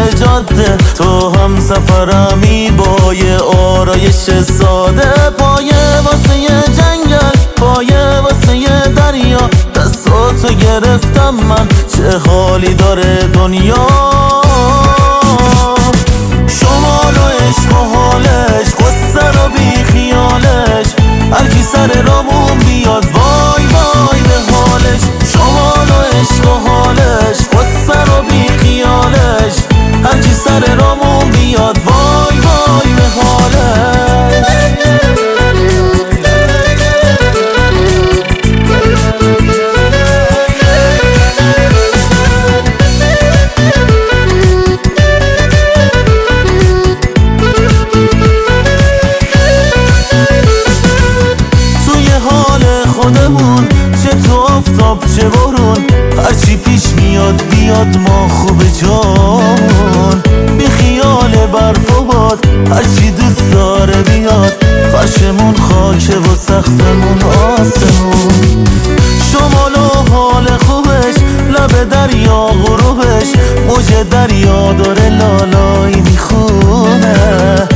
جاده، تو هم سفرمی با یه آرایش ساده. پایه واسه جنگل، پایه واسه دریا، دستاتو گرفتم من، چه حالی داره دنیا. شمال و عشق و حالش، قصه رو بی خیالش، هرکی سر رامون بیاد وای وای به حالش. شمال و عشق و حالش، قصه رو بی خیالش، هرکی سر رامون بیاد وای وای به حالش. خودمون چه تو آفتاب چه بارون، هرچی پیش میاد بیاد ما خوب جامون. بی خیال برف و باد، هرچی دوست داره بیاد، فرشمون خاکه و سقفمون آسمون. شمال و حال خوبش، لب دریا غروبش، موج دریا داره لالایی میخونه.